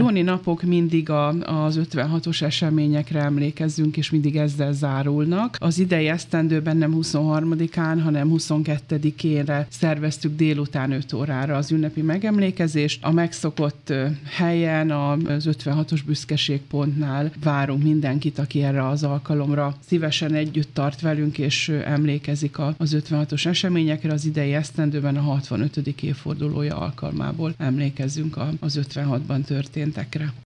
trianoni napok mindig az 56-os eseményekre emlékezzünk, és mindig ezzel zárulnak. Az idei esztendőben nem 23-án, hanem 22-énre szerveztük délután 5 órára az ünnepi megemlékezést. A megszokott helyen, az 56-os büszkeségpontnál várunk mindenkit, aki erre az alkalomra szívesen együtt tart velünk, és emlékezik az 56-os eseményekre. Az idei esztendőben a 65. évfordulója alkalmából emlékezzünk az 56-ban történtekre.